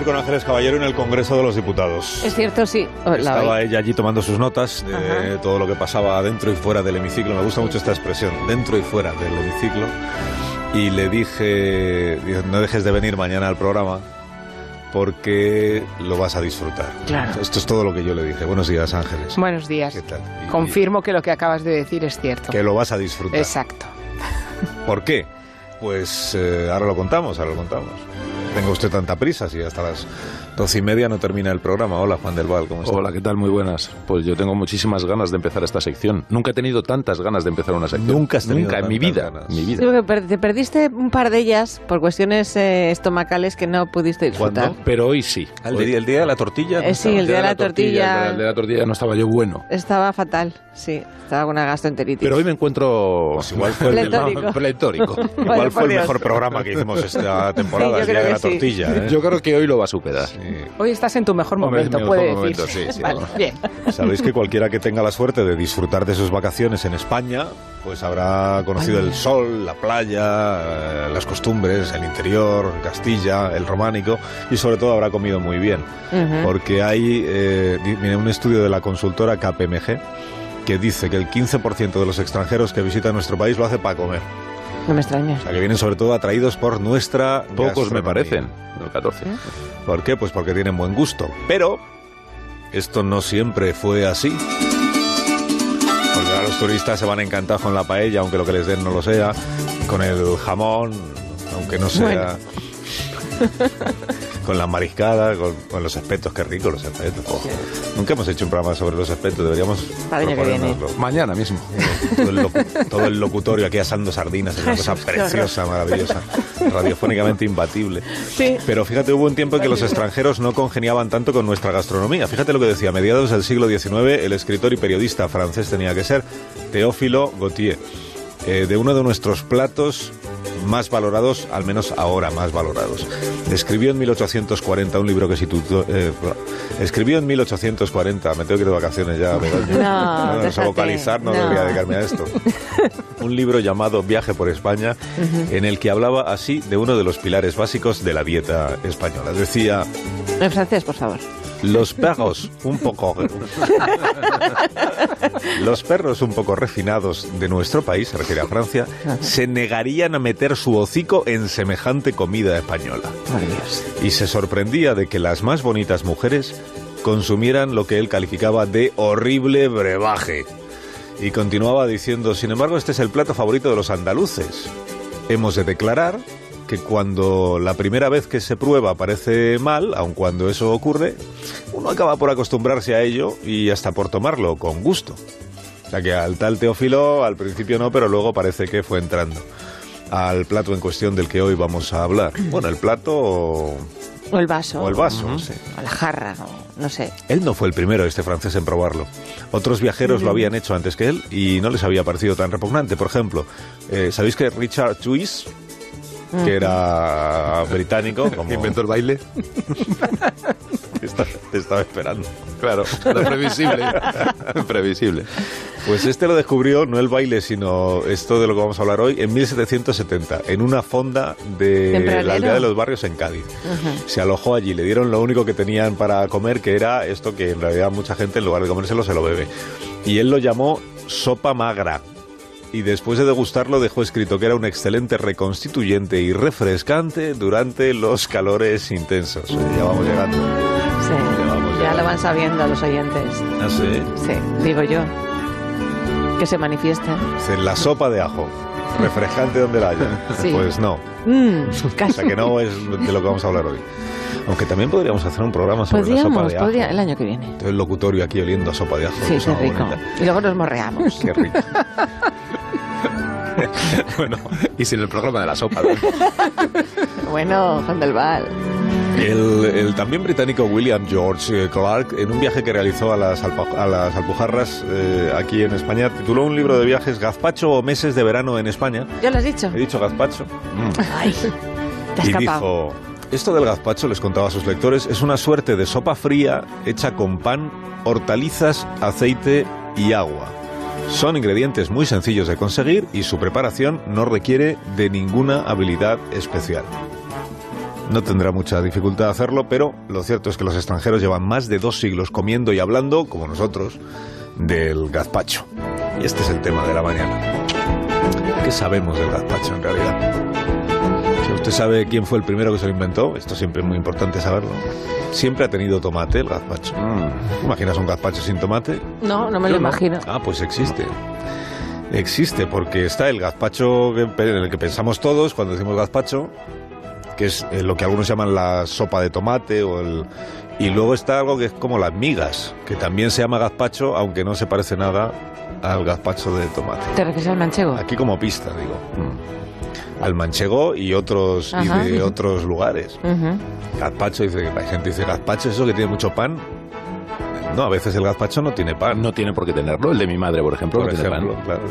con Ángeles Caballero en el Congreso de los Diputados. Es cierto, sí. Estaba ella allí tomando sus notas de todo lo que pasaba dentro y fuera del hemiciclo. Me gusta mucho esta expresión, dentro y fuera del hemiciclo. Y le dije, no dejes de venir mañana al programa porque lo vas a disfrutar. Claro. Esto es todo lo que yo le dije. Buenos días, Ángeles. Buenos días. ¿Qué tal? Confirmo que lo que acabas de decir es cierto. Que lo vas a disfrutar. Exacto. ¿Por qué? Pues ahora lo contamos. Tenga usted tanta prisa, si hasta las 12:30 no termina el programa. Hola, Juan del Val, ¿cómo estás? Hola, ¿qué tal? Muy buenas. Pues yo tengo muchísimas ganas de empezar esta sección. Nunca he tenido tantas ganas de empezar una sección. Nunca has tenido en mi vida. ganas. Sí, porque te perdiste un par de ellas por cuestiones estomacales que no pudiste disfrutar. ¿Cuándo? Pero hoy sí. ¿El día de la tortilla? ¿No sí, el día de la tortilla. El de la tortilla no estaba yo bueno. Estaba fatal, sí. Estaba con una gastroenteritis. Pero hoy me encuentro... Pues igual fue pletórico. Igual fue el mejor programa que hicimos esta temporada, Sí, el día de la sí. tortilla. Yo creo que hoy lo va a superar. Sí. Hoy estás en tu mejor momento, mi puede mejor momento, decir. sí, Vale, bien. Sabéis que cualquiera que tenga la suerte de disfrutar de sus vacaciones en España, pues habrá conocido el sol, la playa, las costumbres, el interior, Castilla, el románico, y sobre todo habrá comido muy bien. Porque hay un estudio de la consultora KPMG que dice que el 15% de los extranjeros que visitan nuestro país lo hace para comer. No me extraña. O sea, que vienen sobre todo atraídos por nuestra Pocos me gastronomía. parecen. El 14. ¿Por qué? Pues porque tienen buen gusto. Pero esto no siempre fue así. Porque ahora los turistas se van encantados con la paella, aunque lo que les den no lo sea, con el jamón, aunque no sea... Con la mariscada, con los espetos, qué rico los espetos. Oh. Nunca hemos hecho un programa sobre los espetos, deberíamos Para el año que viene. proponérnoslo. Mañana mismo. Todo el locutorio aquí asando sardinas, es una cosa preciosa, maravillosa, radiofónicamente imbatible. Sí. Pero fíjate, hubo un tiempo en que los extranjeros no congeniaban tanto con nuestra gastronomía. Fíjate lo que decía, a mediados del siglo XIX, el escritor y periodista francés tenía que ser Théophile Gautier, de uno de nuestros platos más valorados, al menos ahora más valorados. Escribió en 1840 un libro que se tituló... escribió en 1840, me tengo que ir de vacaciones ya, No, sé vocalizar, no debería dedicarme a esto. Un libro llamado Viaje por España, en el que hablaba así de uno de los pilares básicos de la dieta española. Decía... En francés, por favor. Los perros un poco refinados de nuestro país, se refiere a Francia, se negarían a meter su hocico en semejante comida española. Por Dios. Y se sorprendía de que las más bonitas mujeres consumieran lo que él calificaba de horrible brebaje. Y continuaba diciendo, sin embargo, este es el plato favorito de los andaluces. Hemos de declarar que cuando la primera vez que se prueba parece mal, aun cuando eso ocurre, uno acaba por acostumbrarse a ello y hasta por tomarlo con gusto. O sea que al tal Teófilo al principio no, pero luego parece que fue entrando al plato en cuestión del que hoy vamos a hablar. Bueno, el plato O el vaso. o el vaso, sí. O la jarra, o no sé. Él no fue el primero, este francés, en probarlo. Otros viajeros lo habían hecho antes que él y no les había parecido tan repugnante. Por ejemplo, ¿sabéis que Richard Juice, que era británico, como... ¿Inventó el baile? Te estaba esperando. Claro, lo previsible. Previsible. Pues este lo descubrió, no el baile, sino esto de lo que vamos a hablar hoy, en 1770, en una fonda de la aldea de los Barrios en Cádiz. Se alojó allí, le dieron lo único que tenían para comer, que era esto que en realidad mucha gente en lugar de comérselo se lo bebe. Y él lo llamó sopa magra. Y después de degustarlo dejó escrito que era un excelente reconstituyente y refrescante durante los calores intensos. Ya vamos llegando. Sí, ya lo van sabiendo los oyentes. ¿Ah, sí? Sí, digo yo. Que se manifiesten. La sopa de ajo. Refrescante donde la haya. Sí. Pues no. Casi. O sea que no es de lo que vamos a hablar hoy. Aunque también podríamos hacer un programa sobre la sopa de ajo. El año que viene. Todo el locutorio aquí oliendo a sopa de ajo. Sí, qué rico. Bonita. Y luego nos morreamos. Qué rico. Bueno, y sin el programa de la sopa, ¿no? Bueno, Juan del Val. El también británico William George Clark, en un viaje que realizó a las Alpujarras aquí en España, tituló un libro de viajes Gazpacho o meses de verano en España. ¿Ya lo has dicho? He dicho gazpacho. Ay, te has Y escapado. dijo, esto del gazpacho, les contaba a sus lectores, es una suerte de sopa fría hecha con pan, hortalizas, aceite y agua. Son ingredientes muy sencillos de conseguir y su preparación no requiere de ninguna habilidad especial. no tendrá mucha dificultad hacerlo, pero lo cierto es que los extranjeros llevan más de 2 siglos comiendo y hablando, como nosotros, del gazpacho. Y este es el tema de la mañana. ¿Qué sabemos del gazpacho en realidad? Si usted sabe quién fue el primero que se lo inventó, esto siempre es muy importante saberlo. Siempre ha tenido tomate el gazpacho. ¿Imaginas un gazpacho sin tomate? No me lo imagino. Ah, pues existe. Existe, porque está el gazpacho en el que pensamos todos cuando decimos gazpacho, que es lo que algunos llaman la sopa de tomate, y luego está algo que es como las migas, que también se llama gazpacho, aunque no se parece nada al gazpacho de tomate. ¿Te refieres al manchego? Aquí como pista, digo. Al manchego y otros y de otros lugares. Gazpacho, hay gente que dice gazpacho, eso que tiene mucho pan. No, a veces el gazpacho no tiene pan. No tiene por qué tenerlo. El de mi madre, por ejemplo, Por no tiene ejemplo, pan. claro.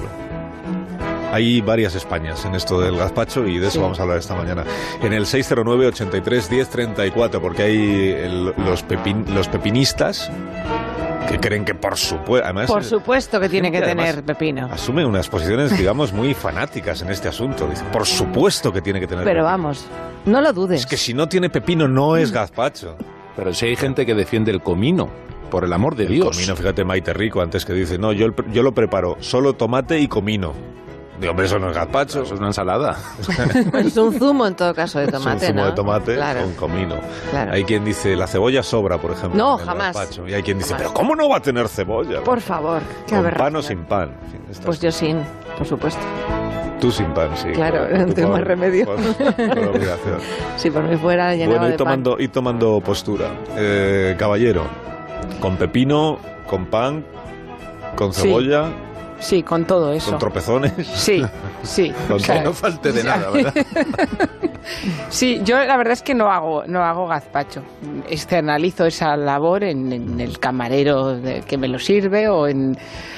Hay varias Españas en esto del gazpacho y de eso vamos a hablar esta mañana. En el 609-83-1034, porque hay los pepinistas que creen que por supuesto... Además, por supuesto que tiene que además tener pepino. Asume unas posiciones, digamos, muy fanáticas en este asunto. Dice, por supuesto que tiene que tener Pero pepino. vamos, no lo dudes. Es que si no tiene pepino no es gazpacho. Pero si hay gente que defiende el comino, por el amor de Dios. Comino, fíjate, Maite Rico, antes que dice, no, yo lo preparo solo tomate y comino. Digo, hombre, eso no es gazpacho. Eso es una ensalada. Es un zumo en todo caso de tomate, es un zumo ¿no? de tomate Claro. con comino. Claro. Hay quien dice, la cebolla sobra, por ejemplo. No, en el jamás. gazpacho. Y hay quien dice, Jamás. pero ¿cómo no va a tener cebolla? Por favor, qué ¿Con pan aberración. o sin pan? En fin, Pues yo sin, por supuesto. Tú sin pan, sí. Claro, por- no tengo por- más remedio. por obligación. Si por mí fuera llenaba Bueno, de pan. ir tomando postura. Caballero, con pepino, con pan, con Sí. cebolla, Sí, con todo eso. con tropezones. Sí, sí. Con O sea, Que no falte de nada, ¿verdad? sí, yo la verdad es que no hago gazpacho. Externalizo esa labor en el camarero que me lo sirve o en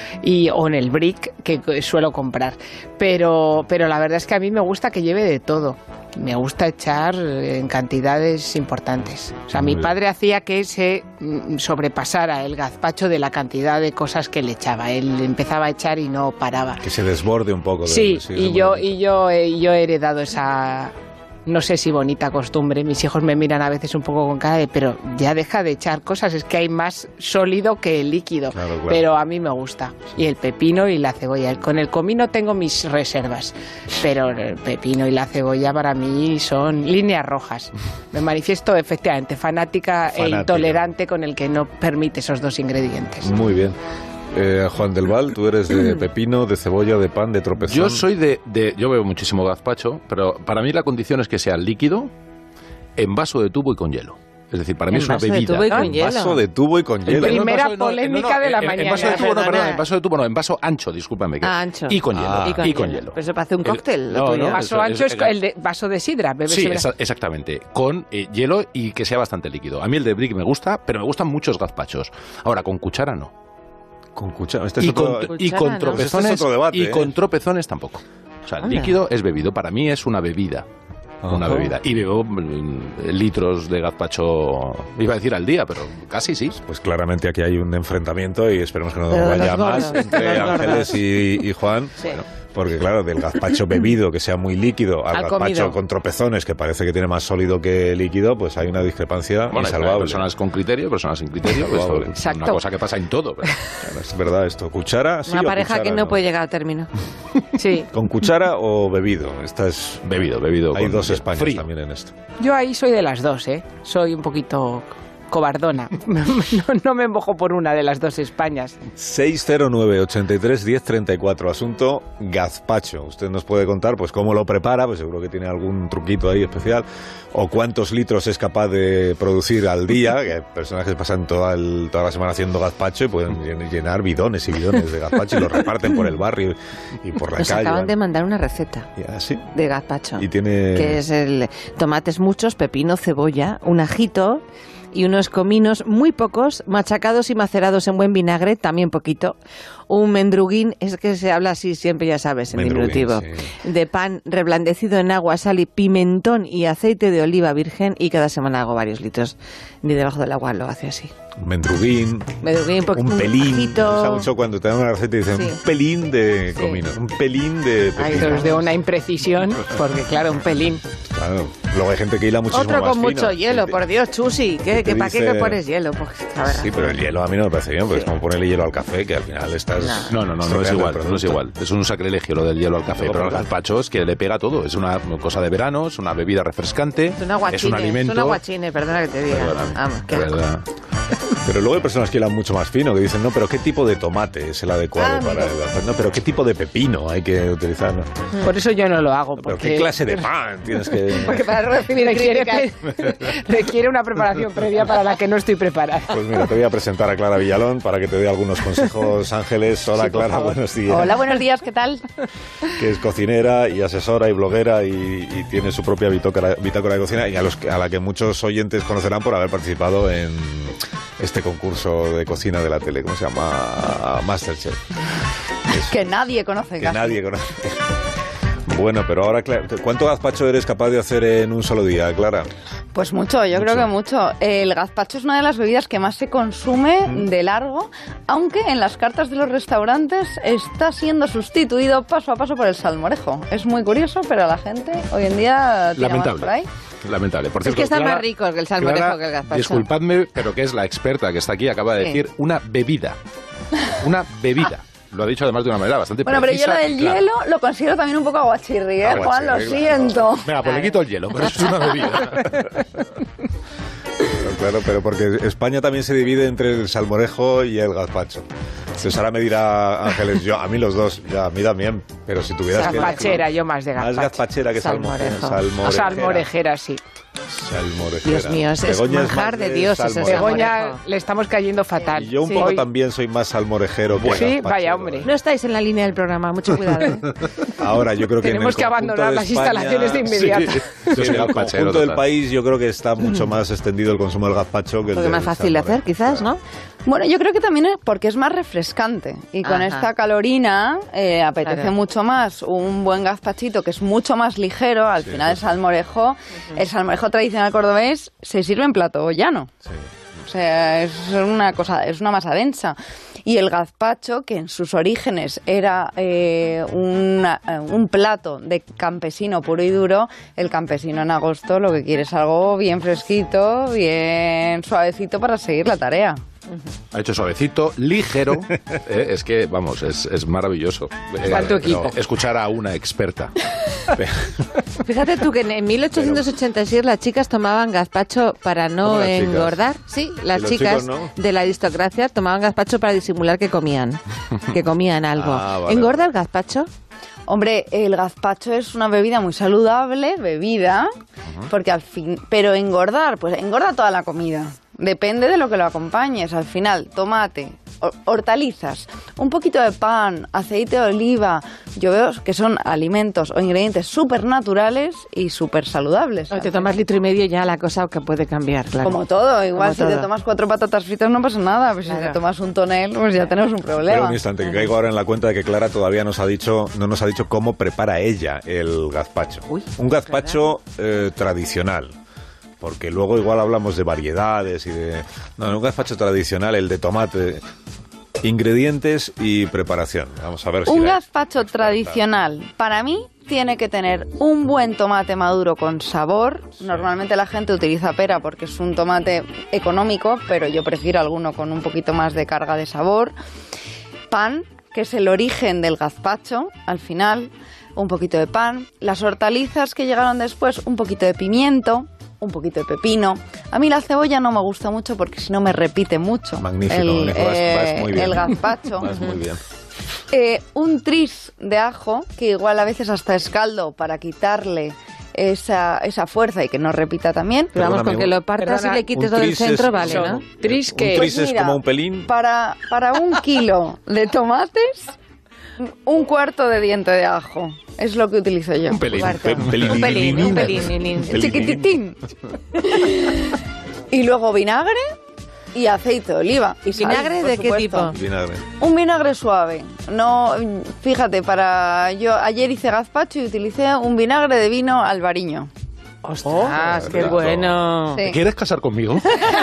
el brick que suelo comprar. Pero la verdad es que a mí me gusta que lleve de todo. Me gusta echar en cantidades importantes. O sea, Muy mi bien. padre hacía que se sobrepasara el gazpacho de la cantidad de cosas que le echaba. Él empezaba a echar y no paraba. Que se desborde un poco. Sí, sí, y yo he heredado esa, no sé si bonita costumbre. Mis hijos me miran a veces un poco con cara de, pero ya deja de echar cosas, es que hay más sólido que líquido. Claro, claro. Pero a mí me gusta. Y el pepino y la cebolla. Con el comino tengo mis reservas, pero el pepino y la cebolla para mí son líneas rojas. Me manifiesto efectivamente fanática e Fanática. intolerante con el que no permite esos dos ingredientes. Muy bien. Juan del Val, tú eres de pepino, de cebolla, de pan, de tropezón. Yo soy yo bebo muchísimo gazpacho, pero para mí la condición es que sea líquido, en vaso de tubo y con hielo. Es decir, para mí En es una vaso de bebida. tubo y con En hielo. vaso de tubo y con hielo. Primera polémica de la En mañana. vaso de tubo no, Perdona. perdón, en vaso de tubo no, en vaso ancho, discúlpame. Ancho. Y con hielo. Ah. Y con hielo. Pero eso para hacer un cóctel, lo tuyo. Vaso ancho es el de vaso de sidra, bebes Sí, sidra. exactamente. Con hielo y que sea bastante líquido. A mí el de brick me gusta, pero me gustan muchos gazpachos. Ahora, con cuchara no. Con cuchara. Este es Y otro... con, Cuchara, y con ¿no? tropezones, Este es otro debate, y ¿eh? con tropezones tampoco. O sea, el Anda. líquido es bebido. Para mí es una bebida. Una Ajá. bebida. Y bebo litros de gazpacho, iba a decir al día, pero casi sí. Pues claramente aquí hay un enfrentamiento y esperemos que no Pero de vaya los más gordos, entre de los Ángeles gordos. y Juan. Sí. Porque claro, del gazpacho bebido, que sea muy líquido, al Al gazpacho comido. con tropezones, que parece que tiene más sólido que líquido, pues hay una discrepancia Bueno, hay insalvable. personas con criterio, personas sin criterio. Insalvable. Esto es una Exacto. cosa que pasa en todo. Pero... Es verdad esto. ¿Cuchara? Sí Una o pareja cuchara que no puede llegar a término. Sí. ¿Con cuchara o bebido? Esta es... Bebido. Hay con dos Españas frío. también en esto. Yo ahí soy de las dos, ¿eh? Soy un poquito cobardona. No me mojo por una de las dos Españas. 609-83-1034. Asunto gazpacho. Usted nos puede contar pues cómo lo prepara, pues seguro que tiene algún truquito ahí especial, o cuántos litros es capaz de producir al día, que hay personas que pasan toda la semana haciendo gazpacho y pueden llenar bidones y bidones de gazpacho y lo reparten por el barrio y por la Nos calle. acaban de mandar una receta Y así. de gazpacho. Y tiene... Que es el tomates muchos, pepino, cebolla, un ajito y unos cominos muy pocos, machacados y macerados en buen vinagre, también poquito. Un mendruguín, es que se habla así siempre, ya sabes, en Mendruguín, diminutivo. sí. De pan reblandecido en agua, sal y pimentón y aceite de oliva virgen, y cada semana hago varios litros. Ni debajo del agua lo hace así. Mendruguín, Mendruguín, un pelín. Me ajito. gusta mucho cuando te dan una receta y dicen Sí. un pelín de Sí. comino, un pelín de Ahí pepino. Pero es de una imprecisión, porque claro, un pelín. Claro. Luego hay gente que hila muchísimo Otro más con fino. mucho hielo, por Dios, Chusi. ¿Para qué dice- que pones hielo? Pues, la verdad. Sí, pero el hielo a mí no me parece bien, porque es como ponerle hielo al café, que al final estás... No es estropeando el igual, producto. no es igual. Es un sacrilegio lo del hielo al café, Luego, pero el claro. gazpacho es que le pega todo. Es una cosa de verano, es una bebida refrescante, Es un aguachine, es un alimento... es un aguachine, perdona que te diga. Perdóname, Vamos, qué de asco. verdad. Pero luego hay personas que hilan mucho más fino, que dicen, no, pero ¿qué tipo de tomate es el adecuado para mira. el gazpacho? No, pero ¿qué tipo de pepino hay que utilizar? ¿no? Por eso yo no lo hago. Pero Porque, ¿qué clase de pan tienes que...? Porque para recibir requiere una preparación previa para la que no estoy preparada. Pues mira, te voy a presentar a Clara Villalón para que te dé algunos consejos, Ángeles. Hola, Sí, por Clara, favor. buenos días. Hola, buenos días, ¿qué tal? Que es cocinera y asesora y bloguera y tiene su propia bitácora de cocina y a la que muchos oyentes conocerán por haber participado en este concurso de cocina de la tele, ¿cómo se llama? Masterchef. Que nadie conoce Que casi. nadie conoce. Bueno, pero ahora, ¿cuánto gazpacho eres capaz de hacer en un solo día, Clara? Pues mucho, yo creo que mucho. El gazpacho es una de las bebidas que más se consume de largo, aunque en las cartas de los restaurantes está siendo sustituido paso a paso por el salmorejo. Es muy curioso, pero a la gente hoy en día tira más por ahí. Lamentable. Por Es cierto, que está Clara- más rico que el salmorejo Clara, que el gazpacho. Disculpadme, pero que es la experta que está aquí, acaba de Sí. decir una bebida. Una bebida. Lo ha dicho además de una manera bastante Bueno, pero yo precisa lo del y clara. hielo lo considero también un poco aguachirri, ¿eh, Juan? Lo Aguachirri, siento. Venga, pues le quito el hielo, pero es una bebida. Claro, pero porque España también se divide entre el salmorejo y el gazpacho. Entonces ahora me dirá Ángeles, a mí los dos, a mí también, pero si tuvieras que... Gazpachera, yo más de Más gazpacho. gazpachera que Salmorejo. Salmorejera, sí. Salmorejera. Dios mío, es Begoña manjar más de Dios ese salmorejo. Begoña salmorejo. le estamos cayendo fatal. Y yo un Sí. poco Hoy- también soy más salmorejero que Sí, gazpachero. vaya hombre. No estáis en la línea del programa, mucho cuidado. ¿eh? Ahora yo creo que Tenemos en el que conjunto abandonar de las España- instalaciones de inmediato. Yo soy En el gazpachero conjunto del total. país yo creo que está mucho más extendido el consumo del gazpacho que el Porque es del más fácil de hacer, salmorejo. quizás, ¿no? Bueno, yo creo que también es porque es más refrescante y con Ajá. esta calorina apetece Claro. mucho más un buen gazpachito que es mucho más ligero. Al final el salmorejo tradicional cordobés se sirve en plato llano. Sí. O sea, es una cosa, es una masa densa. Y el gazpacho, que en sus orígenes era un plato de campesino puro y duro, el campesino en agosto lo que quiere es algo bien fresquito, bien suavecito para seguir la tarea. Ha hecho suavecito, ligero. Es que, vamos, es maravilloso. Está en tu equipo. Escuchar a una experta. Fíjate tú que en 1886 las chicas tomaban gazpacho para ¿Cómo no las chicas? engordar. Sí, las ¿Y los chicas chicos no? de la aristocracia tomaban gazpacho para disimular que comían algo. Ah, vale. ¿Engorda el gazpacho? Hombre, el gazpacho es una bebida muy saludable, porque al fin, pero engordar, pues engorda toda la comida. Depende de lo que lo acompañes. Al final, tomate, hortalizas, un poquito de pan, aceite de oliva. Yo veo que son alimentos o ingredientes súper naturales y súper saludables. O te tomas litro y medio ya la cosa que puede cambiar, claro. Como todo, igual Como si te todo. tomas 4 patatas fritas no pasa nada, pero si Claro. te tomas un tonel, pues ya tenemos un Pero problema. un instante, que caigo ahora en la cuenta de que Clara todavía no nos ha dicho cómo prepara ella el gazpacho. Uy, un gazpacho tradicional. Porque luego igual hablamos de variedades y de... No, un gazpacho tradicional, el de tomate, ingredientes y preparación. Vamos a ver si... Un la- gazpacho tradicional, para mí, tiene que tener un buen tomate maduro con sabor. Normalmente la gente utiliza pera porque es un tomate económico, pero yo prefiero alguno con un poquito más de carga de sabor. Pan, que es el origen del gazpacho, al final, un poquito de pan. Las hortalizas que llegaron después, un poquito de pimiento, un poquito de pepino. A mí la cebolla no me gusta mucho porque si no me repite mucho Magnífico, vas muy bien. el gazpacho. Vas muy bien. Un tris de ajo, que igual a veces hasta es caldo para quitarle esa fuerza y que no repita también. Pero vamos, Perdóname, con que lo partas perdona, y le quites un todo el tris es- centro, vale, son- ¿no? Tris que... Un tris Pues es mira, como un pelín. Para 1 kilo de tomates, 1/4 de diente de ajo. Es lo que utilizo yo. Un pelín. Cuarto. Un pelín. Un pelín. Chiquititín. Y luego vinagre y aceite de oliva. Y sal, ¿Vinagre por de qué supuesto. tipo? Vinagre. Un vinagre suave. No, fíjate, yo ayer hice gazpacho y utilicé un vinagre de vino albariño. ¡Ostras, qué perfecto. bueno! Sí. ¿Quieres casar conmigo?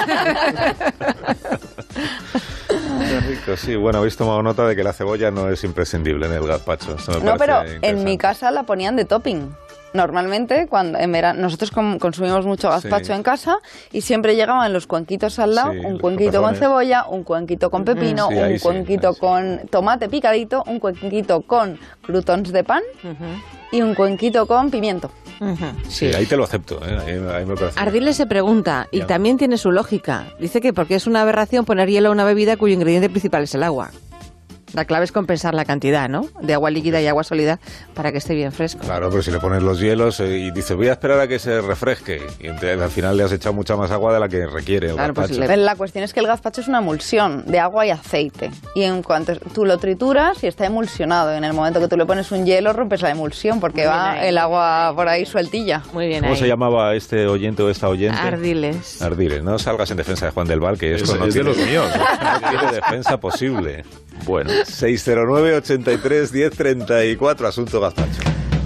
Qué rico, sí. Bueno, habéis tomado nota de que la cebolla no es imprescindible en el gazpacho. Esto me No, parece pero en interesante. mi casa la ponían de topping. Normalmente, cuando en verano, nosotros consumimos mucho gazpacho en casa y siempre llegaban los cuenquitos al lado, un cuenquito con cebolla, un cuenquito con pepino, un cuenquito con tomate picadito, un cuenquito con croutons de pan y un cuenquito con pimiento. Sí, ahí te lo acepto, ahí me parece. Ardiles se pregunta, y también tiene su lógica. Dice que porque es una aberración poner hielo a una bebida cuyo ingrediente principal es el agua. La clave es compensar la cantidad, ¿no? De agua líquida y agua sólida para que esté bien fresco. Claro, pero si le pones los hielos y dices, voy a esperar a que se refresque, y al final le has echado mucha más agua de la que requiere el gazpacho. Pues la cuestión es que el gazpacho es una emulsión de agua y aceite. Y en cuanto tú lo trituras y está emulsionado, en el momento que tú le pones un hielo rompes la emulsión porque va el agua por ahí sueltilla. Muy bien. ¿Cómo se llamaba este oyente o esta oyente? Ardiles. Ardiles, no salgas en defensa de Juan del Val, que esto es de los míos. No tiene defensa posible. Bueno. 609 83 10 34, asunto gazpacho.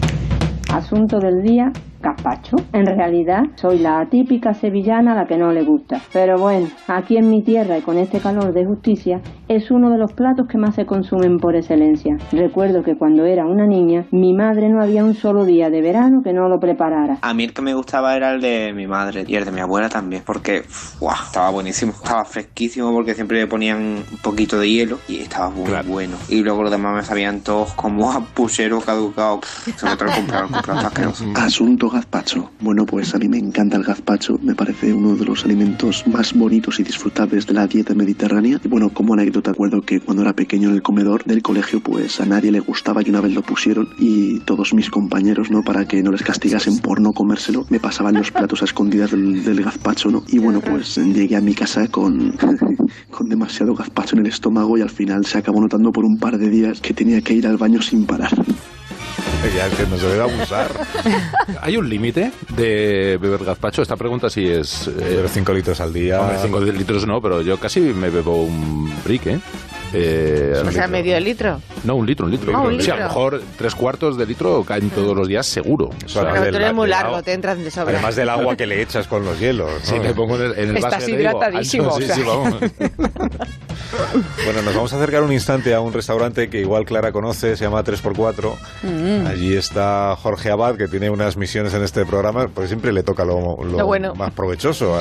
Asunto del día, gazpacho. En realidad, soy la típica sevillana a la que no le gusta. Pero bueno, aquí en mi tierra y con este calor de justicia, es uno de los platos que más se consumen por excelencia. Recuerdo que cuando era una niña, mi madre no había un solo día de verano que no lo preparara. A mí el que me gustaba era el de mi madre y el de mi abuela también, porque estaba buenísimo, estaba fresquísimo porque siempre le ponían un poquito de hielo y estaba muy bueno. Y luego los demás me sabían todos como a puchero caducado, sobre todo comprar asqueroso. Asunto gazpacho. Bueno, pues a mí me encanta el gazpacho, me parece uno de los alimentos más bonitos y disfrutables de la dieta mediterránea. Y bueno, como anécdota, recuerdo que cuando era pequeño en el comedor del colegio, pues a nadie le gustaba y una vez lo pusieron y todos mis compañeros, ¿no? Para que no les castigasen por no comérselo, me pasaban los platos a escondidas del gazpacho, ¿no? Y bueno, pues llegué a mi casa con demasiado gazpacho en el estómago y al final se acabó notando por un par de días que tenía que ir al baño sin parar. Ya es que no se debe abusar. ¿Hay un límite de beber gazpacho? Esta pregunta sí es... Beber 5 litros al día. Hombre, 5 litros no, pero yo casi me bebo un brick, o sea, medio litro. No, un litro. Un Sí, a litro. lo mejor 3/4 de litro caen todos los días seguro. Pero tú eres muy largo, te entran de sobra. Además del agua que le echas con los hielos, ¿no? Sí, me pongo en el Estás vaso hidratadísimo. Sí, vamos. Bueno, nos vamos a acercar un instante a un restaurante que igual Clara conoce, se llama 3x4. Allí está Jorge Abad, que tiene unas misiones en este programa, porque siempre le toca lo bueno. más provechoso.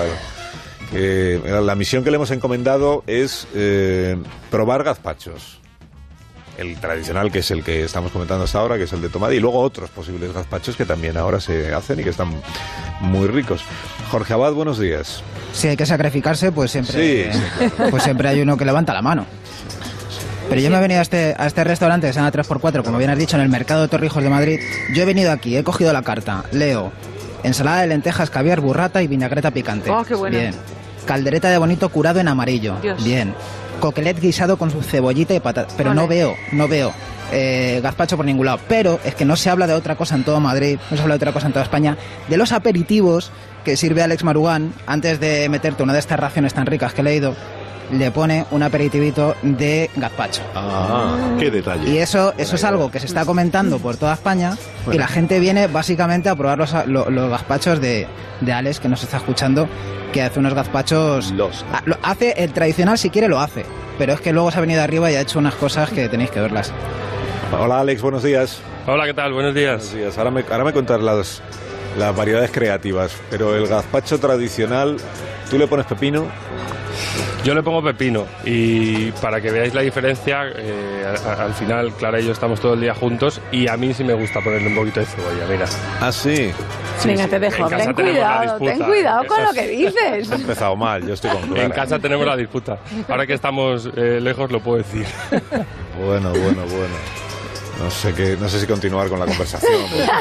La misión que le hemos encomendado es probar gazpachos. El tradicional, que es el que estamos comentando hasta ahora, que es el de tomate, y luego otros posibles gazpachos que también ahora se hacen y que están muy ricos. Jorge Abad, buenos días. Si hay que sacrificarse, pues siempre, Sí, claro. pues siempre hay uno que levanta la mano. Pero yo me he venido a este restaurante que se llama 3x4, como bien has dicho, en el Mercado de Torrijos de Madrid. Yo he venido aquí, he cogido la carta, leo: ensalada de lentejas, caviar, burrata y vinagreta picante. ¡Oh, qué bueno! Bien. Caldereta de bonito curado en amarillo. Dios. Bien. Coquelet guisado con su cebollita y patata. Pero no veo gazpacho por ningún lado. Pero es que no se habla de otra cosa en todo Madrid, no se habla de otra cosa en toda España, de los aperitivos que sirve Alex Marugán antes de meterte una de estas raciones tan ricas que he leído. Le pone un aperitivito de gazpacho. Ah, qué detalle. Y eso es algo que se está comentando por toda España y la gente viene básicamente a probar los gazpachos de Alex, que nos está escuchando, que hace unos gazpachos... hace el tradicional, si quiere lo hace, pero es que luego se ha venido arriba y ha hecho unas cosas que tenéis que verlas. Hola Alex, buenos días. Hola, ¿qué tal? Buenos días. Buenos días. Ahora me cuentas las variedades creativas, pero el gazpacho tradicional, ¿tú le pones pepino? Yo le pongo pepino y para que veáis la diferencia, al final Clara y yo estamos todo el día juntos y a mí sí me gusta ponerle un poquito de cebolla, mira. Ah, sí. Venga, te dejo. Ten cuidado con lo que dices. Ha empezado mal, yo estoy con Clara. En casa tenemos la disputa. Ahora que estamos lejos lo puedo decir. Bueno. No sé si continuar con la conversación.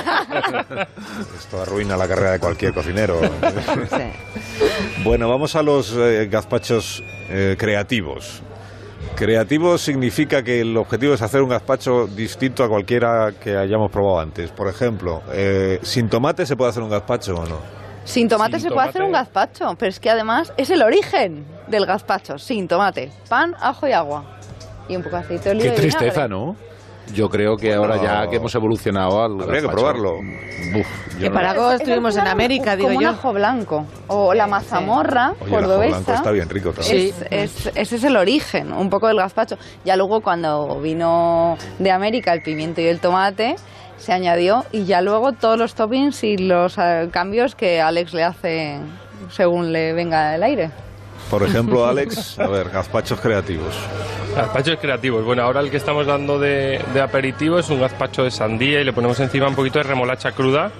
Esto arruina la carrera de cualquier cocinero. Sí. Bueno, vamos a los gazpachos creativos. Creativo significa que el objetivo es hacer un gazpacho distinto a cualquiera que hayamos probado antes. Por ejemplo, ¿sin tomate se puede hacer un gazpacho o no? Sin tomate se puede hacer un gazpacho, pero es que además es el origen del gazpacho, sin tomate. Pan, ajo y agua. Y un poco de aceite de oliva. Qué y tristeza, vinagre. ¿no? Yo creo que ahora ya que hemos evolucionado al habría que probarlo. Que para algo estuvimos en América, digo como yo. un ajo blanco o la mazamorra Oye, el ajo cordobesa. blanco está bien rico también. Ese es el origen, un poco del gazpacho. Ya luego cuando vino de América el pimiento y el tomate se añadió y ya luego todos los toppings y los cambios que Alex le hace según le venga el aire. Por ejemplo, Alex, a ver, gazpachos creativos. Gazpachos creativos. Bueno, ahora el que estamos dando de aperitivo es un gazpacho de sandía y le ponemos encima un poquito de remolacha cruda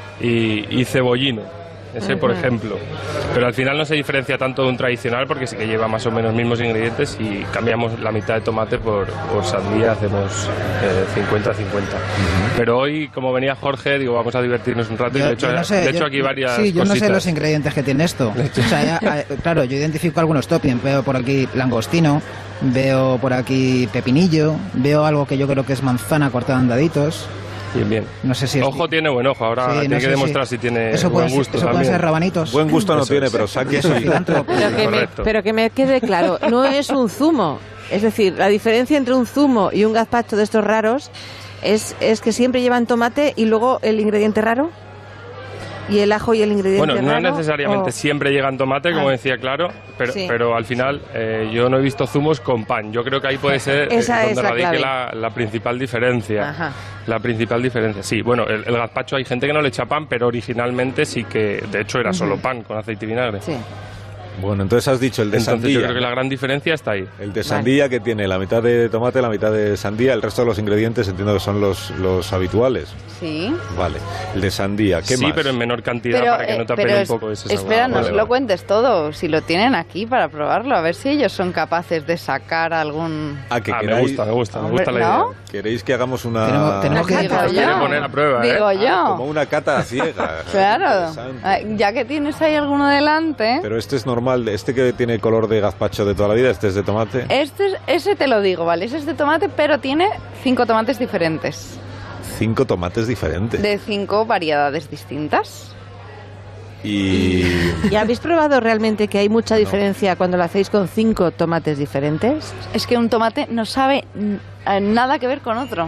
y cebollino. Ese, por ejemplo. Pero al final no se diferencia tanto de un tradicional porque sí que lleva más o menos los mismos ingredientes y cambiamos la mitad de tomate por sandía, hacemos 50-50. Pero hoy, como venía Jorge, digo, vamos a divertirnos un rato y de hecho aquí varias Sí, yo cositas. no sé los ingredientes que tiene esto. O sea, claro, yo identifico algunos toppings. Veo por aquí langostino, veo por aquí pepinillo, veo algo que yo creo que es manzana cortada en daditos. Bien. No sé si ojo tiene buen ojo, ahora tiene que demostrar si tiene buen gusto. Eso puede ser rabanitos. Buen gusto no tiene, pero saque sí. Pero que me quede claro, no es un zumo. Es decir, la diferencia entre un zumo y un gazpacho de estos raros es que siempre llevan tomate y luego el ingrediente raro. ¿Y el ajo y el ingrediente raro? Bueno, no necesariamente siempre llegan tomate, como decía Claro, pero al final yo no he visto zumos con pan. Yo creo que ahí puede ser donde radique la principal diferencia. Ajá. La principal diferencia, sí. Bueno, el gazpacho hay gente que no le echa pan, pero originalmente sí que, de hecho, era solo pan con aceite y vinagre. Sí. Bueno, entonces has dicho el de sandía. Yo creo que la gran diferencia está ahí. El de sandía que tiene la mitad de tomate, la mitad de sandía, el resto de los ingredientes entiendo que son los habituales. Sí. Vale. El de sandía, ¿qué más? Sí, pero en menor cantidad para que no te apele un poco ese sabor. Espera, no os lo cuentes todo, si lo tienen aquí para probarlo, a ver si ellos son capaces de sacar algún... me gusta la idea. ¿Queréis que hagamos una... Tenemos que poner a prueba, Digo yo. Como una cata ciega. Claro, ya que tienes ahí alguno delante... Pero este es normal, este que tiene color de gazpacho de toda la vida, este es de tomate. Ese te lo digo, ¿vale? Ese es de tomate, pero tiene 5 tomates diferentes. 5 tomates diferentes. De 5 variedades distintas. ¿Y habéis probado realmente que hay mucha diferencia cuando lo hacéis con 5 tomates diferentes? Es que un tomate no sabe nada que ver con otro.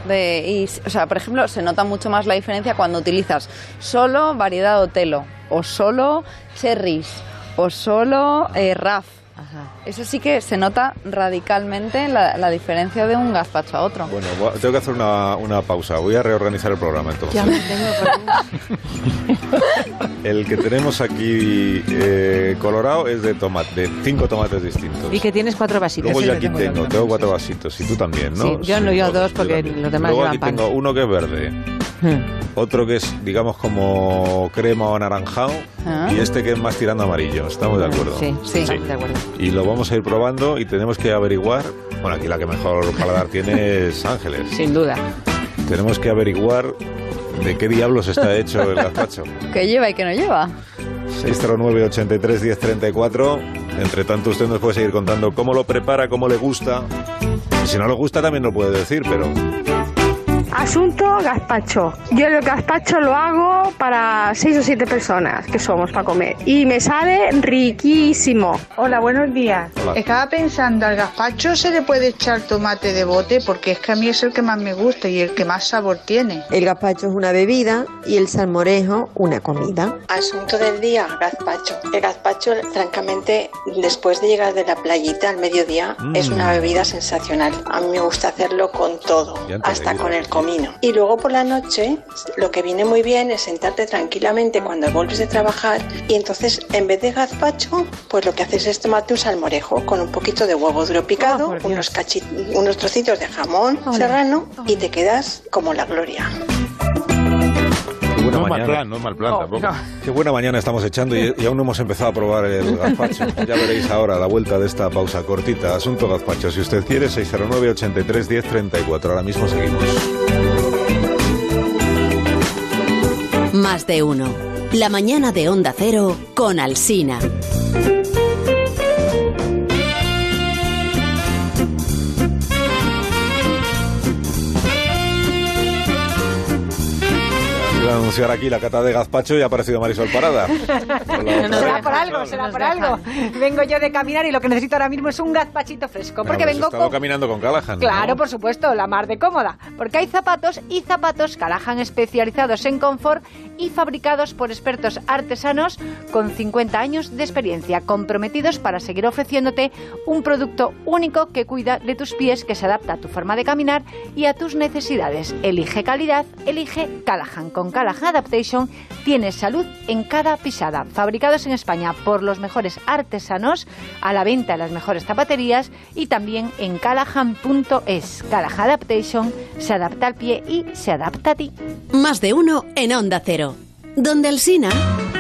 O sea, por ejemplo, se nota mucho más la diferencia cuando utilizas solo variedad Otelo, o solo cherries, o solo RAF. Ajá. Eso sí que se nota radicalmente la diferencia de un gazpacho a otro. Bueno, tengo que hacer una pausa. Voy a reorganizar el programa entonces. Ya me tengo El que tenemos aquí colorado es de tomate, de 5 tomates distintos. Y que tienes 4 vasitos. Luego yo aquí tengo 4 vasitos y tú también, ¿no? Sí, yo 2 porque los demás luego llevan aquí pan. tengo uno que es verde. Otro que es, digamos, como crema o anaranjado y este que es más tirando amarillo. ¿Estamos de acuerdo? Sí, estamos de acuerdo. Y lo vamos a ir probando y tenemos que averiguar. Bueno, aquí la que mejor paladar tiene es Ángeles. Sin duda. Tenemos que averiguar de qué diablos está hecho el gazpacho. ¿Qué lleva y qué no lleva? 609-83-1034. Entre tanto, usted nos puede seguir contando cómo lo prepara, cómo le gusta. Y si no le gusta, también lo puede decir, pero... Asunto gazpacho. Yo el gazpacho lo hago para 6 o 7 personas que somos para comer y me sale riquísimo. Hola, buenos días. Hola. Estaba pensando, al gazpacho se le puede echar tomate de bote porque es que a mí es el que más me gusta y el que más sabor tiene. El gazpacho es una bebida y el salmorejo una comida. Asunto del día, gazpacho. El gazpacho, francamente, después de llegar de la playita al mediodía, es una bebida sensacional. A mí me gusta hacerlo con todo, hasta con el comino. Y luego por la noche, lo que viene muy bien es sentarte tranquilamente cuando vuelves de trabajar y entonces, en vez de gazpacho, pues lo que haces es tomarte un salmorejo con un poquito de huevo duro picado, unos trocitos de jamón serrano y te quedas como la gloria. No es mal plan tampoco. No. Qué buena mañana estamos echando y aún no hemos empezado a probar el gazpacho. Ya veréis ahora a la vuelta de esta pausa cortita. Asunto gazpacho, si usted quiere, 609-83-1034. Ahora mismo seguimos. Más de uno. La mañana de Onda Cero con Alsina. Quedan anunciar aquí la cata de gazpacho y ha aparecido Marisol Parada. Será por algo. Vengo yo de caminar y lo que necesito ahora mismo es un gazpachito fresco. Porque vengo con... caminando con Callahan. Claro, ¿no? por supuesto, la mar de cómoda. Porque hay zapatos y zapatos Callahan especializados en confort y fabricados por expertos artesanos con 50 años de experiencia, comprometidos para seguir ofreciéndote un producto único que cuida de tus pies, que se adapta a tu forma de caminar y a tus necesidades. Elige calidad, elige Callahan. Con Callahan Adaptation tienes salud en cada pisada. Fabricados en España por los mejores artesanos, a la venta en las mejores zapaterías y también en Callahan.es. Callahan Adaptation se adapta al pie y se adapta a ti. Más de uno en Onda Cero. Donde Alsina.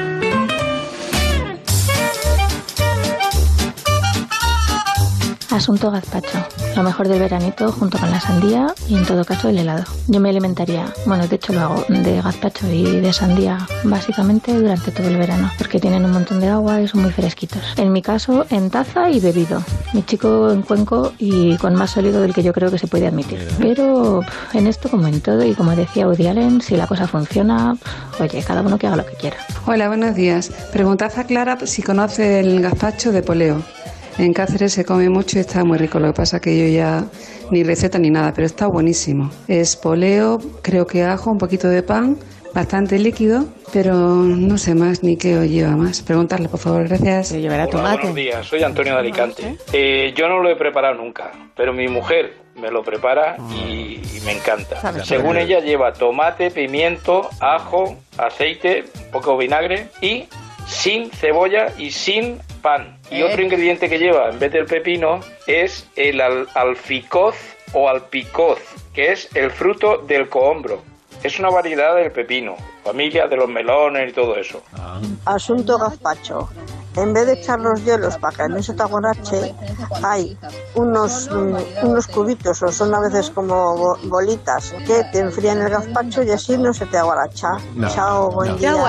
Asunto gazpacho, lo mejor del veranito junto con la sandía y en todo caso el helado. Yo me alimentaría, de hecho lo hago, de gazpacho y de sandía básicamente durante todo el verano, porque tienen un montón de agua y son muy fresquitos. En mi caso, en taza y bebido. Mi chico en cuenco y con más sólido del que yo creo que se puede admitir. Pero en esto como en todo, y como decía Woody Allen, si la cosa funciona, oye, cada uno que haga lo que quiera. Hola, buenos días. Preguntad a Clara si conoce el gazpacho de poleo. En Cáceres se come mucho y está muy rico. Lo que pasa es que yo ya ni receta ni nada, pero está buenísimo. Es poleo, creo que ajo, un poquito de pan, bastante líquido, pero no sé más ni qué os lleva más. Preguntadle, por favor, gracias. Hola, buenos días, soy Antonio de Alicante. Yo no lo he preparado nunca, pero mi mujer me lo prepara y me encanta. Según ella lleva tomate, pimiento, ajo, aceite, un poco de vinagre y sin cebolla y sin pan. Y otro ingrediente que lleva en vez del pepino es el alficoz o alpicoz, que es el fruto del cohombro. Es una variedad del pepino, familia de los melones y todo eso. Asunto gazpacho. En vez de echar los hielos para que no se te aborrache, hay unos cubitos, o son a veces como bolitas, que te enfrían el gazpacho y así no se te aguaracha. No, Chao, buen día.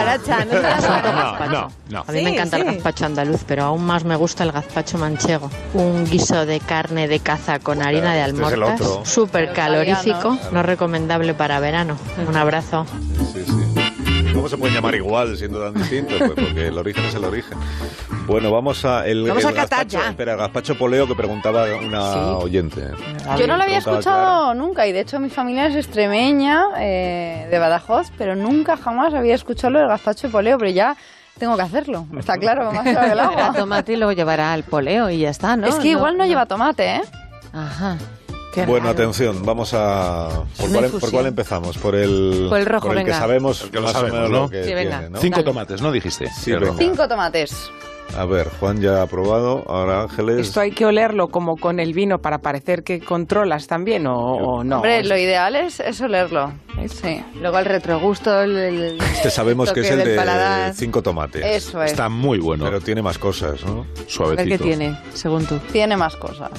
No. A mí me encanta el gazpacho andaluz, pero aún más me gusta el gazpacho manchego. Un guiso de carne de caza con harina de almortas, súper calorífico, no recomendable para verano. Un abrazo. Sí. ¿Cómo se pueden llamar igual siendo tan distintos? Pues porque el origen es el origen. Bueno, vamos a catar ya. Espera, el gazpacho poleo que preguntaba una oyente. Yo no lo había escuchado nunca, y de hecho mi familia es extremeña, de Badajoz, pero nunca jamás había escuchado lo del gazpacho poleo, pero ya tengo que hacerlo. Está claro, más claro que el agua. Lleva tomate y luego llevará el poleo y ya está, ¿no? Es que igual no lleva tomate, ¿eh? Ajá. Bueno, atención, vamos a... ¿Por cuál empezamos? Por el rojo, por el venga. que sabemos el que más sabemos, o menos ¿no? lo que Sí, venga. tiene, ¿no? 5 tomates, ¿no dijiste? Sí, venga. 5 tomates. A ver, Juan ya ha probado, ahora Ángeles... Esto hay que olerlo como con el vino para parecer que controlas también o no. Hombre, lo ideal es olerlo. Sí. Luego el retrogusto, el sabemos que es el de 5 tomates. Eso es. Está muy bueno. Pero tiene más cosas, ¿no? Suavecito. A ver qué tiene, según tú. Tiene más cosas.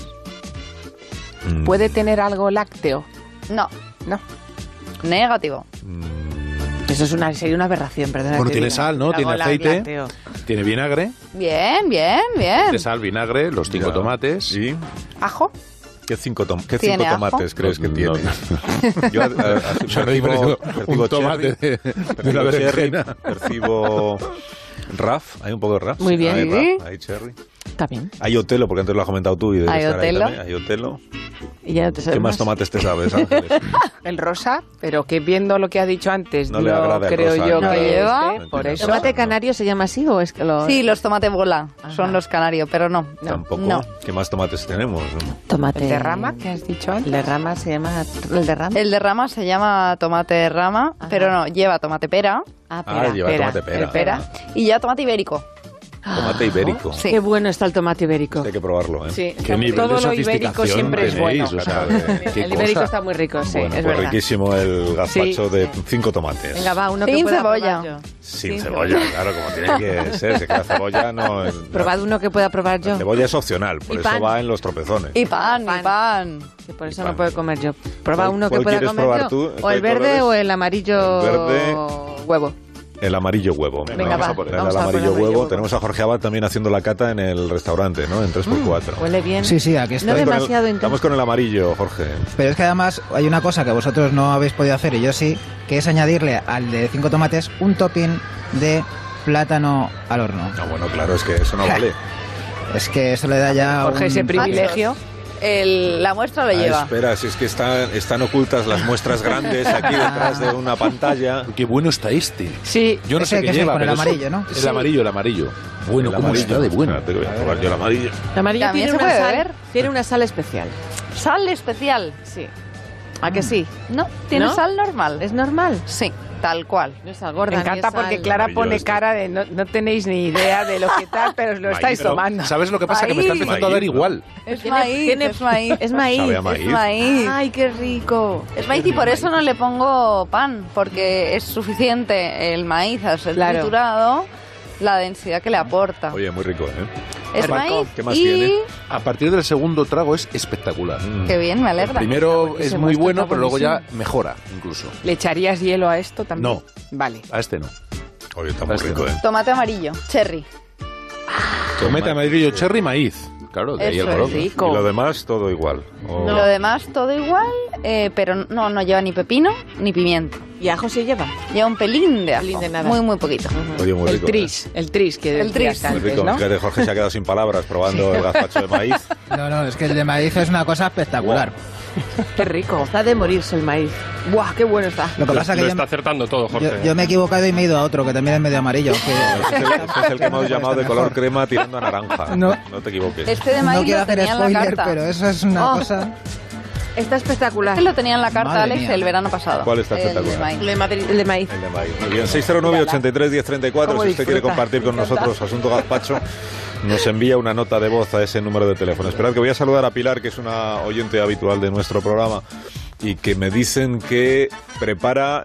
¿Puede tener algo lácteo? No. Negativo. Eso sería una aberración, perdona. Bueno, tiene sal, ¿no? Tiene aceite, lácteo. tiene vinagre. Bien. Tiene sal, vinagre, los 5 tomates. ¿Y ¿Ajo? qué 5 ¿Tiene ajo? tomates crees que No, tiene? no. Yo percibo un tomate cherry, de una berenjena. percibo raf, hay un poco de raf. Muy bien. Hay cherry. Está bien. Hay Otelo, porque antes lo has comentado tú. Y Hay Otelo. Hay Otelo. Y ya no te sabes ¿Qué más tomates te sabes, Ángeles? El rosa, pero que viendo lo que ha dicho antes, No le agrada el creo rosa, yo no que lleva. por eso. ¿Tomate canario se llama así o es que lo...? Sí, los tomate bola son los canarios, pero no. Tampoco. No. ¿Qué más tomates tenemos? Tomate. ¿El de rama que has dicho antes? El de rama se llama... ¿El de rama? El de rama se llama tomate de rama, pero no, lleva tomate pera. Lleva tomate pera. El pera. Y ya tomate ibérico. Tomate ibérico. Sí. Qué bueno está el tomate ibérico. Hay que probarlo, ¿eh? Sí. ¿Qué nivel Todo de lo ibérico siempre es bueno. tenéis? O sea, ¿qué El ibérico cosa? está muy rico, sí, Bueno, es pues verdad. riquísimo el gazpacho Sí. de 5 tomates. Venga, va, uno que Sin pueda cebolla. probar yo. Sin cebolla, claro, como tiene que ser. Si que la cebolla no es... Probad uno que pueda probar yo. La cebolla es opcional, por Y eso pan. va en los tropezones. Y pan. Que por eso pan. no puedo comer yo. Prueba ¿Cuál- uno que cuál pueda quieres comer probar yo. tú? O el ¿Cuál verde colores? o el amarillo El verde. huevo. El amarillo huevo. Venga, vamos a poner el amarillo huevo. Tenemos a Jorge Abad también haciendo la cata en el restaurante, ¿no? En 3x4. Huele bien. Sí, aquí estoy. No demasiado intenso. Estamos con el amarillo, Jorge. Pero es que además hay una cosa que vosotros no habéis podido hacer y yo sí, que es añadirle al de 5 tomates un topping de plátano al horno. No, bueno, claro, es que eso no vale. Es que eso le da ya Jorge, ese privilegio. La muestra lo lleva. Espera, si es que están ocultas las muestras grandes aquí detrás de una pantalla. Qué bueno está este. Sí. Yo no sé qué lleva, con pero el amarillo, ¿no? El amarillo. Bueno, ¿cómo está de bueno? Espérate, que voy a probar yo el amarillo. El amarillo ¿También tiene se una puede sal, beber? tiene una sal especial. ¿Sal especial? Sí. ¿A que sí? No, tiene ¿No? sal normal. ¿Es normal? Sí, tal cual. No es sal gorda. Me encanta porque Clara pone cara de no tenéis ni idea de lo que tal, pero os lo estáis tomando. ¿Sabes lo que pasa? Que me está empezando a dar igual. Es maíz. Es maíz. Sabe a maíz. Es maíz. Ay, qué rico. Es maíz y por eso no le pongo pan, porque es suficiente el maíz al ser triturado, la densidad que le aporta. Oye, muy rico, ¿eh? Es maíz. ¿Qué más tiene? A partir del segundo trago es espectacular. Qué bien, me alegra. Primero es muy bueno, pero luego ya mejora, incluso. ¿Le echarías hielo a esto también? No. Vale. A este no. Oye, está muy rico, ¿eh? Tomate amarillo, cherry. Tomate amarillo, cherry, maíz. Claro, de ahí el Eso es color. rico. Y lo demás, todo igual. No. Lo demás, todo igual, pero no lleva ni pepino ni pimiento. ¿Y ajo se lleva? Lleva un pelín de ajo. Pelín de nada. Muy, muy poquito. Oye, muy El rico. tris que El tris. decías Muy antes, rico. ¿no? Fíjate, Jorge se ha quedado sin palabras probando el gazpacho de maíz. No, es que el de maíz es una cosa espectacular. Qué rico. Está de morirse el maíz. ¡Buah, qué bueno está! Lo que pasa es que está acertando todo, Jorge. yo me he equivocado y me he ido a otro que también es medio amarillo. Este es el que hemos llamado de color crema tirando a naranja. No te equivoques. Este de maíz no quiero lo hacer tenía en la spoiler, carta. pero eso es una cosa... Está espectacular. Este lo tenía en la carta, Madre Alex, mía. el verano pasado. ¿Cuál está espectacular? El de maíz. El de maíz. El de maíz. Muy bien. 609-83-1034. Si usted quiere compartir con nosotros Asunto Gazpacho, nos envía una nota de voz a ese número de teléfono. Esperad que voy a saludar a Pilar, que es una oyente habitual de nuestro programa y que me dicen que prepara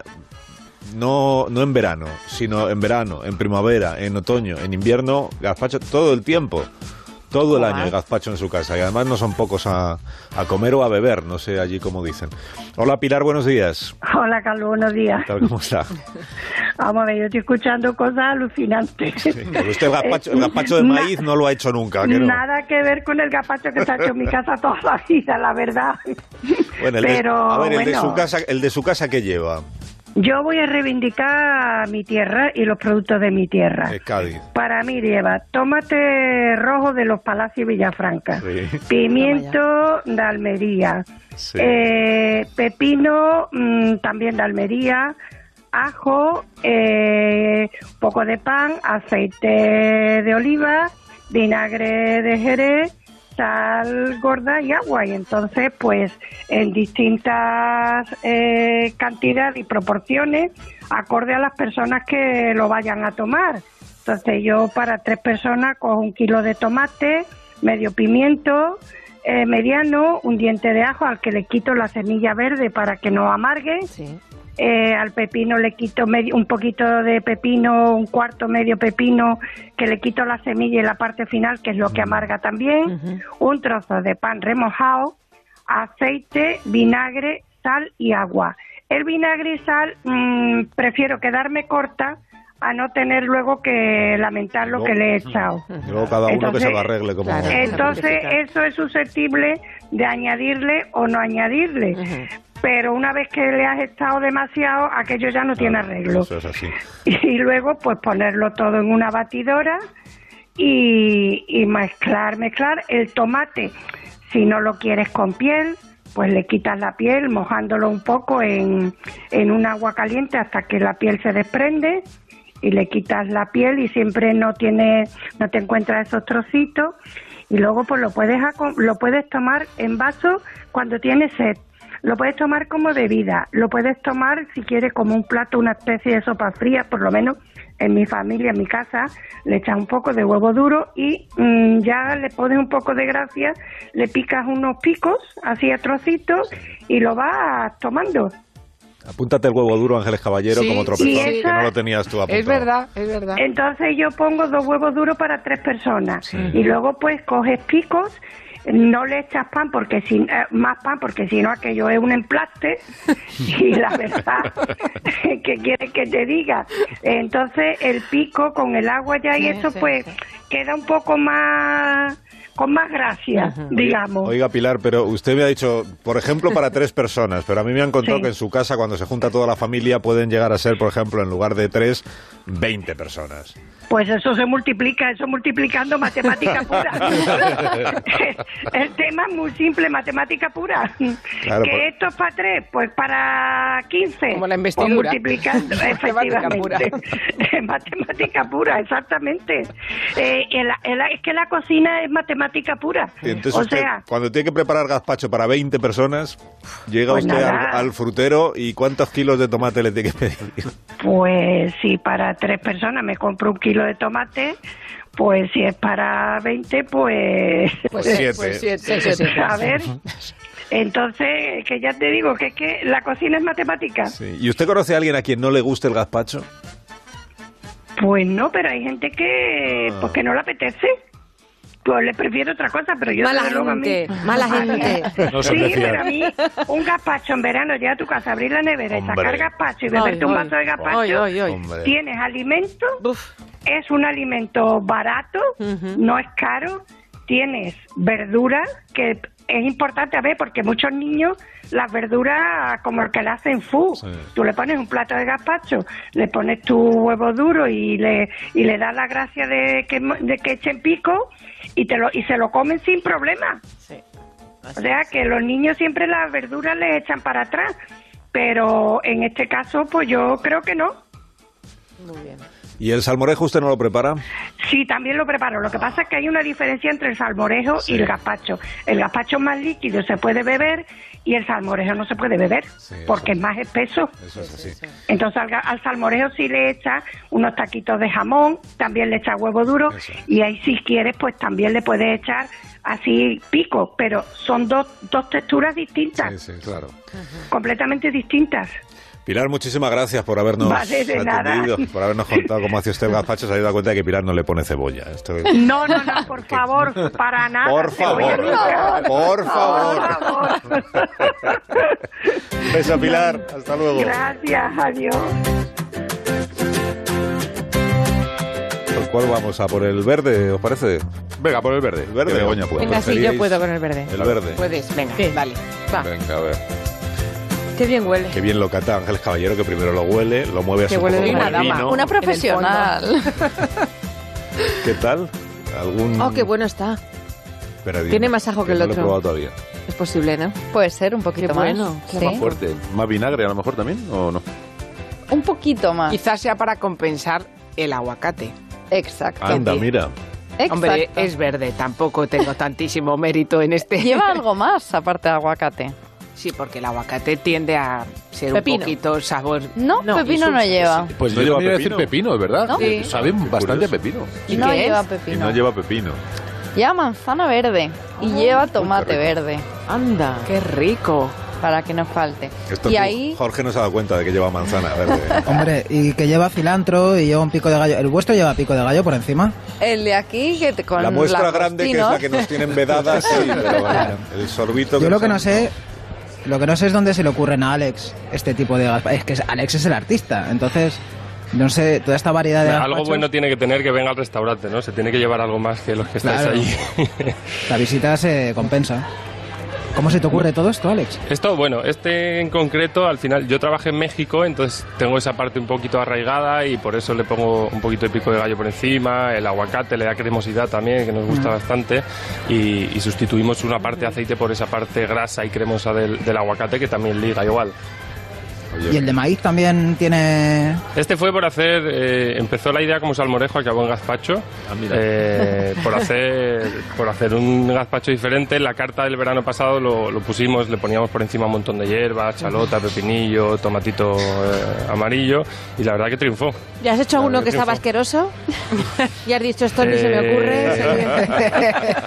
no en verano, sino en verano, en primavera, en otoño, en invierno, gazpacho todo el tiempo. Todo el año hay gazpacho en su casa y además no son pocos a comer o a beber, no sé allí cómo dicen. Hola Pilar, buenos días. Hola Carlos, buenos días. ¿Qué tal, cómo está? Vamos a ver, yo estoy escuchando cosas alucinantes. Sí, pero usted el gazpacho de maíz no lo ha hecho nunca, ¿que no? Nada que ver con el gazpacho que se ha hecho en mi casa toda la vida, la verdad. Bueno, el de su casa, ¿qué lleva? Yo voy a reivindicar mi tierra y los productos de mi tierra. Cádiz. Para mí lleva tomate rojo de los Palacios Villafranca, Sí. pimiento de Almería, Sí. pepino también de Almería, ajo, poco de pan, aceite de oliva, vinagre de Jerez, sal gorda y agua. Y entonces, pues, en distintas cantidades y proporciones, acorde a las personas que lo vayan a tomar. Entonces, yo para 3 personas cojo 1 kilo de tomate, medio pimiento mediano, un diente de ajo al que le quito la semilla verde para que no amargue. Sí. Al pepino le quito un poquito de pepino, un cuarto medio pepino, que le quito la semilla y la parte final, que es lo que amarga también. Un trozo de pan remojado, aceite, vinagre, sal y agua. El vinagre y sal prefiero quedarme corta a no tener luego que lamentar lo que le he echado. Y luego cada uno que se lo arregle como... Claro, entonces eso es susceptible de añadirle o no añadirle. Pero una vez que le has echado demasiado, aquello ya no tiene arreglo. Eso es así. Y luego pues ponerlo todo en una batidora y mezclar el tomate. Si no lo quieres con piel, pues le quitas la piel mojándolo un poco en un agua caliente hasta que la piel se desprende y le quitas la piel y siempre no te encuentras esos trocitos y luego pues lo puedes tomar en vaso cuando tienes sed. Lo puedes tomar como bebida, lo puedes tomar si quieres como un plato, una especie de sopa fría, por lo menos en mi familia, en mi casa, le echas un poco de huevo duro y ya le pones un poco de gracia, le picas unos picos, así a trocitos, y lo vas tomando. Apúntate el huevo duro, Ángeles Caballero, Sí, como tropezón, sí, que no lo tenías tú apuntado. Es verdad, es verdad. Entonces yo pongo 2 huevos duros para 3 personas y luego pues coges picos no le echas pan porque más pan porque si no aquello es un emplaste y la verdad ¿qué quieres que te diga? Entonces el pico con el agua ya y eso pues queda un poco más con más gracia, digamos. Oiga, Pilar, pero usted me ha dicho, por ejemplo, para 3 personas, pero a mí me han contado que en su casa, cuando se junta toda la familia, pueden llegar a ser, por ejemplo, en lugar de 3, 20 personas. Pues eso se multiplica, eso multiplicando matemática pura. El tema es muy simple, matemática pura. Claro, que esto es para 3, pues para 15. Como la investidura. Pues multiplicando, efectivamente. Matemática pura, exactamente. Es que la cocina es matemática pura. Y entonces usted, cuando tiene que preparar gazpacho para 20 personas, llega pues usted al frutero y ¿cuántos kilos de tomate le tiene que pedir? Pues si para 3 personas me compro 1 kilo de tomate, pues si es para 20, pues 7. A ver, entonces, que ya te digo que la cocina es matemática. Sí. ¿Y usted conoce a alguien a quien no le guste el gazpacho? Pues no, pero hay gente que pues que no le apetece. Pues le prefiero otra cosa, pero yo mala gente. No sí, pero a mí un gazpacho en verano, llegar a tu casa, abrir la nevera y sacar gazpacho y beberte un vaso de gazpacho, tienes alimento, es un alimento barato, no es caro, tienes verduras que es importante a ver porque muchos niños las verduras como el que le hacen tú le pones un plato de gazpacho, le pones tu huevo duro y le das la gracia de que echen pico y se lo comen sin problema. O sea que los niños siempre las verduras les echan para atrás, pero en este caso pues yo creo que no. Muy bien. ¿Y el salmorejo usted no lo prepara? Sí, también lo preparo. Lo que pasa es que hay una diferencia entre el salmorejo y el gazpacho. El gazpacho más líquido se puede beber y el salmorejo no se puede beber porque es más espeso. Eso es así. Entonces al salmorejo sí le echa unos taquitos de jamón, también le echa huevo duro y ahí si quieres pues también le puedes echar así pico, pero son dos texturas distintas. Sí, claro. Completamente distintas. Pilar, muchísimas gracias por habernos atendido, por habernos contado cómo hace usted el gazpacho. Se ha dado cuenta de que Pilar no le pone cebolla. No, por favor, para nada. Por favor. Beso, Pilar. Hasta luego. Gracias, adiós. ¿Por cuál vamos? ¿A por el verde, os parece? Venga, por el verde. El verde, Begoña, pues. Venga, sí, yo puedo con el verde. El verde. Puedes, venga, vale. Va. Venga, a ver. Qué bien huele. Qué bien lo cata Ángeles Caballero, que primero lo huele, lo mueve así un poco como el vino. Una profesional. ¿Qué tal? Qué bueno está. Tiene más ajo que el otro. No lo he probado todavía. Es posible, ¿no? Puede ser un poquito más. Bueno, más fuerte. ¿Más vinagre a lo mejor también o no? Un poquito más. Quizás sea para compensar el aguacate. Exacto. Anda, mira. Exacto. Hombre, es verde, tampoco tengo tantísimo mérito en este. Lleva algo más aparte de aguacate. Sí, porque el aguacate tiende a ser un poquito sabor. No, pepino no lleva. Pues yo iba a decir pepino, es verdad. ¿No? Sí. Sabe bastante pepino. ¿Y no lleva pepino? Y no lleva pepino. Lleva manzana verde y lleva tomate verde. Anda, qué rico. Para que no falte. Esto y ahí Jorge no se ha dado cuenta de que lleva manzana verde. Hombre, y que lleva cilantro y lleva un pico de gallo. ¿El vuestro lleva pico de gallo por encima? El de aquí, que con la muestra grande, que es la que nos tienen vedadas, sí, pero bueno, el sorbito... Yo lo que no sé es dónde se le ocurren a Alex este tipo de gazpacho. Es que Alex es el artista, entonces... No sé, toda esta variedad de gazpachos... Algo bueno tiene que tener que venga al restaurante, ¿no? Se tiene que llevar algo más que los que estáis allí. La visita se compensa. ¿Cómo se te ocurre todo esto, Alex? Esto, bueno, en concreto, al final, yo trabajé en México, entonces tengo esa parte un poquito arraigada y por eso le pongo un poquito de pico de gallo por encima, el aguacate le da cremosidad también, que nos gusta bastante, y sustituimos una parte de aceite por esa parte grasa y cremosa del aguacate, que también liga igual. ¿Y el de maíz también tiene...? Este fue por hacer... empezó la idea como salmorejo, acabó en gazpacho. Por hacer un gazpacho diferente. En la carta del verano pasado lo pusimos, le poníamos por encima un montón de hierbas, chalota, pepinillo, tomatito amarillo, y la verdad que triunfó. ¿Ya has hecho uno que estaba asqueroso? ¿Y has dicho esto ni se me ocurre?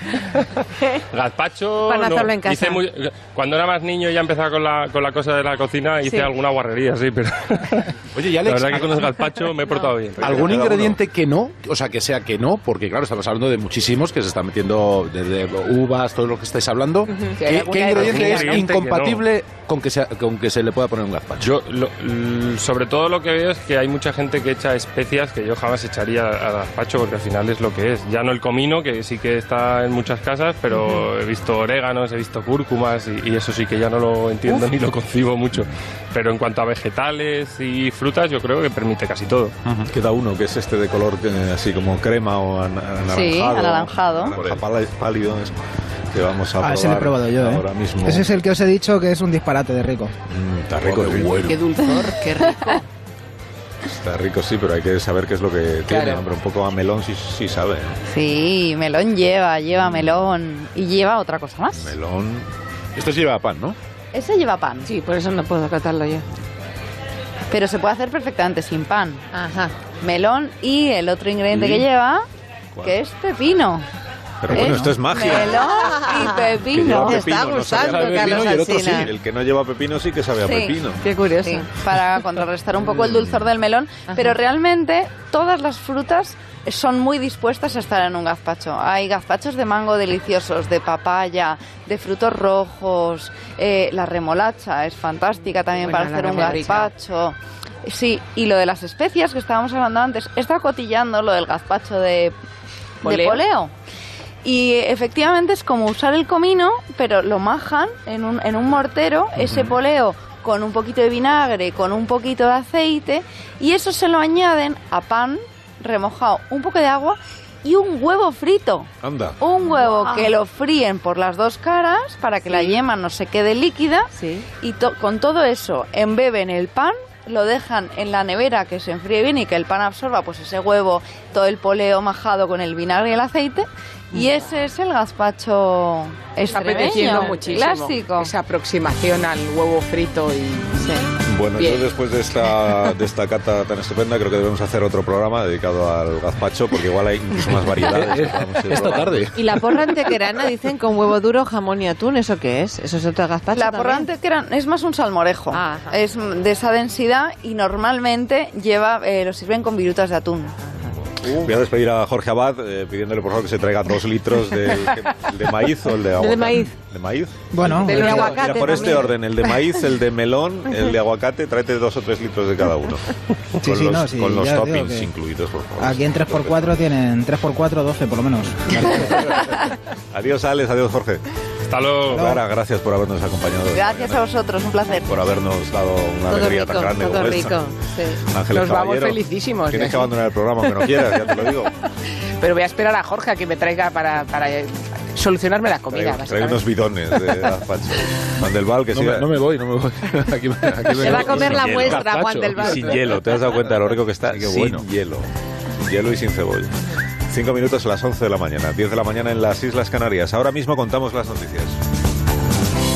Gazpacho... Para hacerlo en casa. Cuando era más niño ya empezaba con la cosa de la cocina, hice alguna guarrería, sí, pero... Oye, ya la verdad que con el gazpacho me he portado bien. ¿Algún ingrediente que no? O sea, que sea que no, porque claro, estamos hablando de muchísimos que se están metiendo desde uvas, todo lo que estáis hablando. ¿Qué ingrediente es incompatible con que se le pueda poner un gazpacho? Yo, sobre todo lo que veo es que hay mucha gente que echa especias que yo jamás echaría al gazpacho, porque al final es lo que es. Ya no el comino, que sí que está en muchas casas, pero he visto oréganos, he visto cúrcumas y eso sí que ya no lo entiendo ni lo concibo mucho. Pero en cuanto a vegetales y frutas, yo creo que permite casi todo. Queda uno, que es este de color así como crema o anaranjado. Sí, anaranjado. Naranja pálido, que vamos a probar. Ese lo he probado yo, ahora mismo. Ese es el que os he dicho que es un disparate de rico. Está rico, Qué dulzor, qué rico. Está rico, sí, pero hay que saber qué es lo que tiene. Hombre, un poco a melón sí sabe. Sí, melón lleva melón. Y lleva otra cosa más. Melón. Esto sí lleva pan, ¿no? Ese lleva pan. Sí, por eso no puedo catarlo yo. Pero se puede hacer perfectamente sin pan. Ajá. Melón y el otro ingrediente que lleva, que es pepino. Pero bueno, esto es magia. Melón y pepino. Te está gustando, Carlos Alsina. El que no lleva pepino sí que sabe a pepino. Qué curioso. Sí, para contrarrestar un poco el dulzor del melón. Ajá. Pero realmente todas las frutas son muy dispuestas a estar en un gazpacho. Hay gazpachos de mango deliciosos, de papaya, de frutos rojos. La remolacha es fantástica también para hacer un gazpacho. Sí, y lo de las especias que estábamos hablando antes, he estado cotillando lo del gazpacho de poleo. Y efectivamente es como usar el comino, pero lo majan en un mortero, ese poleo con un poquito de vinagre, con un poquito de aceite, y eso se lo añaden a pan remojado, un poco de agua y un huevo frito. Anda. Un huevo que lo fríen por las dos caras para que la yema no se quede líquida, y con todo eso embeben el pan, lo dejan en la nevera que se enfríe bien y que el pan absorba pues ese huevo, todo el poleo majado con el vinagre y el aceite. Y ese es el gazpacho extremeño, muchísimo. Clásico. Esa aproximación al huevo frito y... Bueno, yo después de esta cata tan estupenda creo que debemos hacer otro programa dedicado al gazpacho, porque igual hay incluso más variedades. Esta tarde. Y la porra antequerana dicen con huevo duro, jamón y atún. ¿Eso qué es? ¿Eso es otro gazpacho? La porra antequerana es más un salmorejo. Es de esa densidad y normalmente lo sirven con virutas de atún. Voy a despedir a Jorge Abad pidiéndole por favor que se traiga 2 litros de maíz o el de aguacate. ¿De maíz? ¿De maíz? Bueno, de aguacate. Mira, por este orden, el de maíz, el de melón, el de aguacate, tráete 2 o 3 litros de cada uno. Con los toppings incluidos, por favor. Aquí en 3x4 tienen 3x4, 12 por lo menos. Adiós, Alex, adiós, Jorge. Hasta luego. Clara, gracias por habernos acompañado. Gracias a vosotros, un placer. Por habernos dado una alegría tan grande como esta. Sí. Ángeles Nos vamos felicísimos. Tienes que abandonar el programa aunque no quieras, ya te lo digo. Pero voy a esperar a Jorge a que me traiga para solucionarme la comida. Trae unos bidones de gazpacho. Juan del Val, que no me voy. Aquí se va a comer la muestra, Juan del Val. Sin hielo, ¿te has dado cuenta de lo rico que está? Sin hielo. Sin hielo y sin cebolla. 5 minutos a las 11 de la mañana, 10 de la mañana en las Islas Canarias. Ahora mismo contamos las noticias.